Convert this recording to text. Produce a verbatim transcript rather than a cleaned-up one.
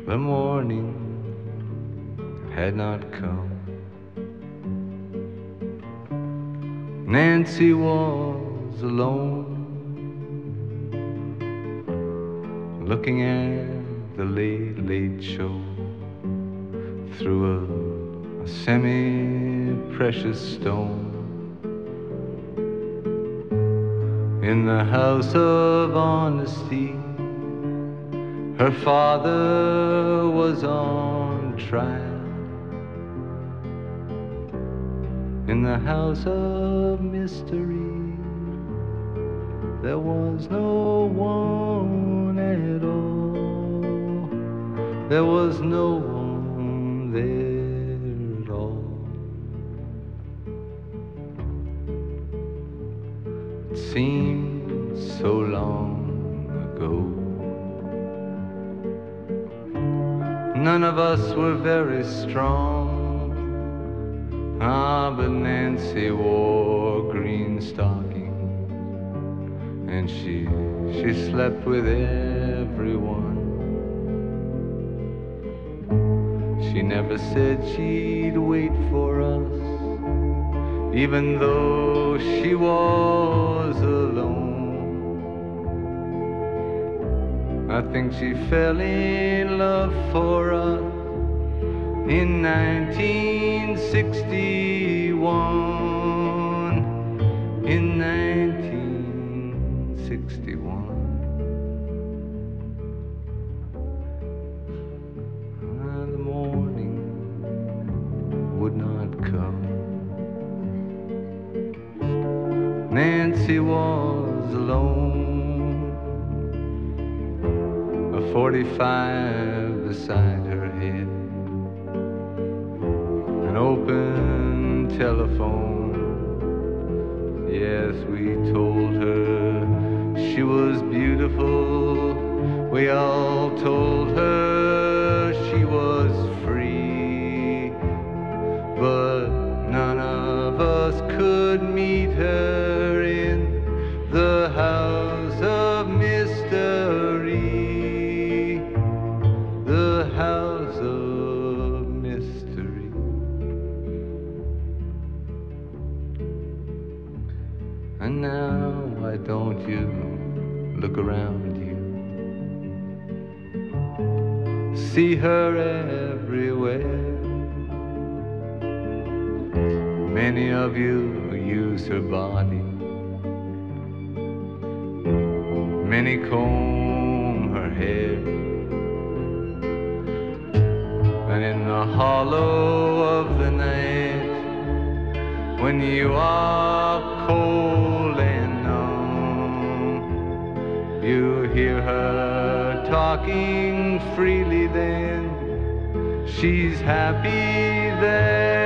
The morning had not come. Nancy was alone, looking at the late, late show through a, a semi-precious stone. In the house of honesty, her father was on trial. In the house of mystery, there was no one at all. There was no one there at all. It seemed so long ago. None of us were very strong. Ah, but Nancy wore green stockings, and she, she slept with everyone. She never said she'd wait for us, even though she was alone. I think she fell in love for us in nineteen sixty-one, in nineteen sixty-one. Ah, the morning would not come. Nancy was alone, a forty-five beside her head, an open telephone. Yes, we told her she was beautiful. We all told her she was free, but none of us could meet her in the house of mystery, the house of mystery. And now, why don't you look around you? See her everywhere. Many of you use her body. Many comb her hair. And in the hollow of the night, when you are cold and numb, you hear her talking freely then. She's happy there.